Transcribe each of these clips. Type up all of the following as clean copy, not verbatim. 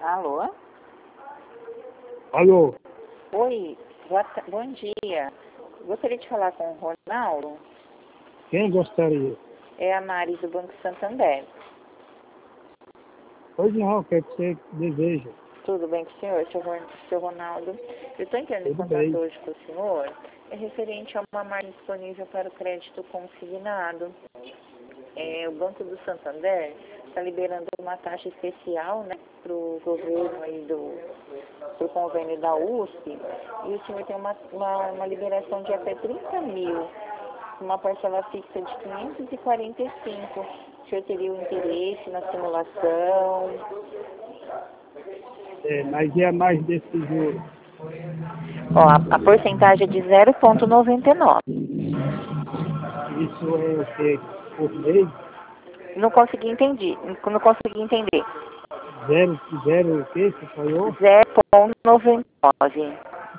Alô? Alô? Oi, bom dia. Gostaria de falar com o Ronaldo. Quem gostaria? É a Mari do Banco Santander. Pois não, o que é que você deseja? Tudo bem com o senhor, seu Ronaldo? Eu estou entrando em Tudo contato bem. hoje com o senhor. É referente a uma margem disponível para o crédito consignado. O Banco do Santander está liberando uma taxa especial, né, para o governo aí pro convênio da USP, e o senhor tem uma liberação de até 30 mil, uma parcela fixa de 545. O senhor teria o interesse na simulação? Mas é mais desse juro. Ó, a porcentagem é de 0,99. Isso é o quê? Por mês? Não consegui entender. Não consegui entender. Zero o quê? Você falou? 0,99.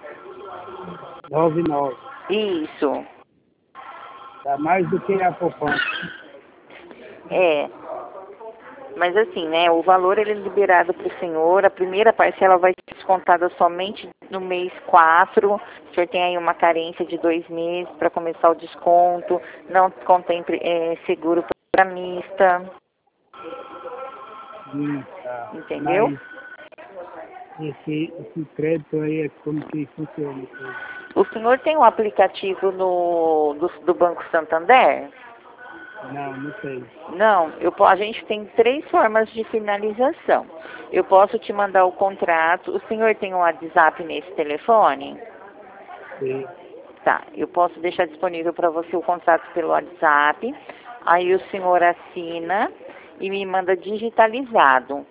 99. Isso. Dá mais do que a poupança. É. Mas assim, né, o valor ele é liberado para o senhor, a primeira parcela vai ser descontada somente no mês 4, o senhor tem aí uma carência de 2 meses para começar o desconto, não contemple seguro programista, Tá. entendeu? Mas esse crédito aí é como que funciona? O senhor tem um aplicativo do Banco Santander? Não sei. Não, a gente tem 3 formas de finalização. Eu posso te mandar o contrato. O senhor tem um WhatsApp nesse telefone? Sim. Tá, eu posso deixar disponível para você o contrato pelo WhatsApp. Aí o senhor assina e me manda digitalizado.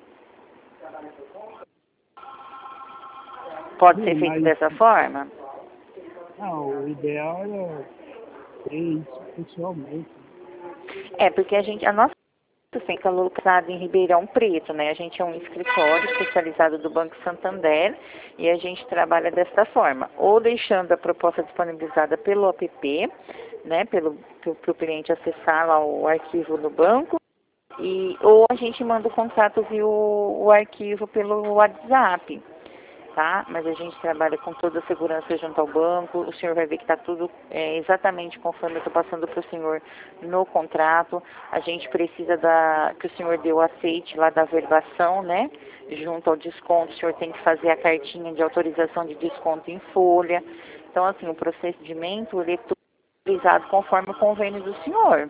Pode ser feito Mas dessa forma? não, o ideal é ter isso pessoalmente. Porque a nossa fica localizada em Ribeirão Preto, né? A gente é um escritório especializado do Banco Santander e a gente trabalha desta forma, ou deixando a proposta disponibilizada pelo app, né? Pro cliente acessar lá o arquivo no banco, ou a gente manda o contrato via o arquivo pelo WhatsApp. Tá? Mas a gente trabalha com toda a segurança junto ao banco. O senhor vai ver que está tudo exatamente conforme eu estou passando para o senhor no contrato. A gente precisa que o senhor dê o aceite lá da verbação, né? Junto ao desconto, o senhor tem que fazer a cartinha de autorização de desconto em folha. Então, assim, o procedimento ele é tudo realizado conforme o convênio do senhor.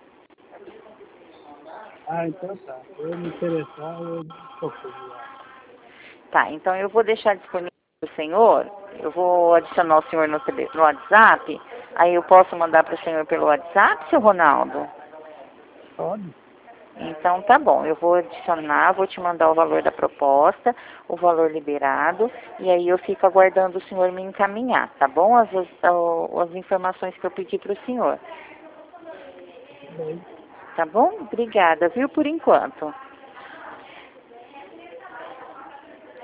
Ah, então tá. Se eu me interessar, eu procuro lá. Tá, então eu vou deixar disponível para o senhor, eu vou adicionar o senhor no WhatsApp, aí eu posso mandar para o senhor pelo WhatsApp, seu Ronaldo? Pode? Então tá bom, eu vou adicionar, vou te mandar o valor da proposta, o valor liberado, e aí eu fico aguardando o senhor me encaminhar, tá bom? As informações que eu pedi para o senhor. Bem. Tá bom? Obrigada, viu, por enquanto.